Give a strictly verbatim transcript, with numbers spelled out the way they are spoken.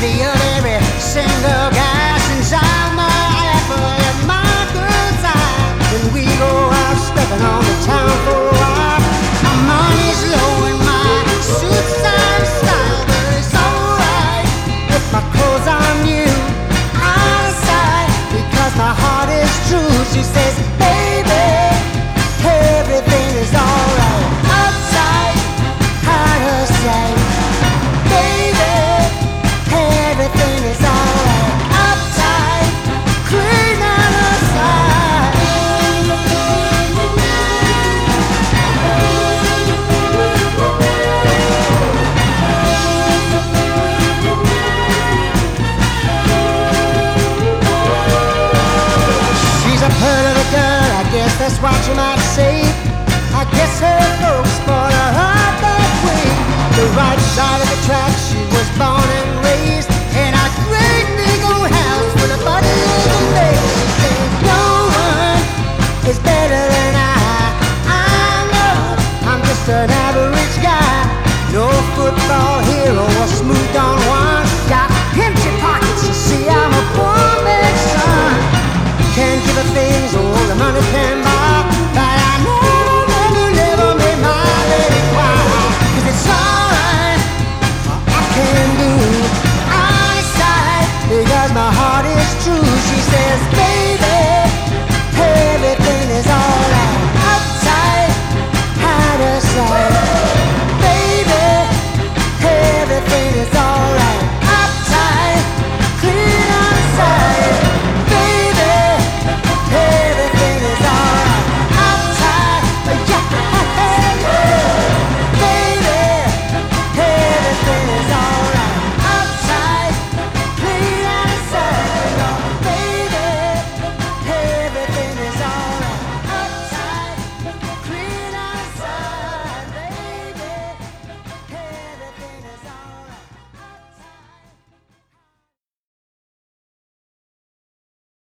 envy of every single guy since I'm the apple of my good time. When we go out stepping on the town for a while, my money's low and my suit's out of style, but it's alright if my clothes are new outside, because my heart is true. She says, baby, everything is alright outside, out of sight. Baby, everything is alright outside, clean out of sight. She's a pretty little girl, I guess that's what you might say. I guess her folks brought her up that way, the right side of the track. She was born and raised.